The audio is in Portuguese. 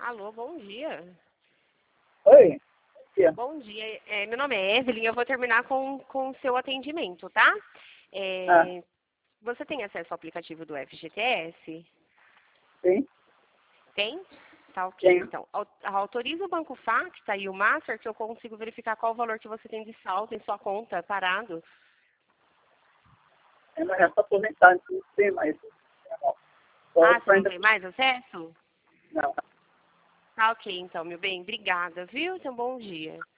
Alô, bom dia. Oi? Tia. Bom dia. Meu nome é Evelyn, eu vou terminar com o seu atendimento, tá? Ah, Você tem acesso ao aplicativo do FGTS? sim, Tem? Tá ok, tenho. então. Autoriza o Banco Facta e o Master que eu consigo verificar qual o valor que você tem de saldo em sua conta parado. Mas já estou aposentado, não tem mais. Ah, você não Ainda tem mais acesso? não. Tá ok, então, meu bem. Obrigada, viu? Tenha um bom dia.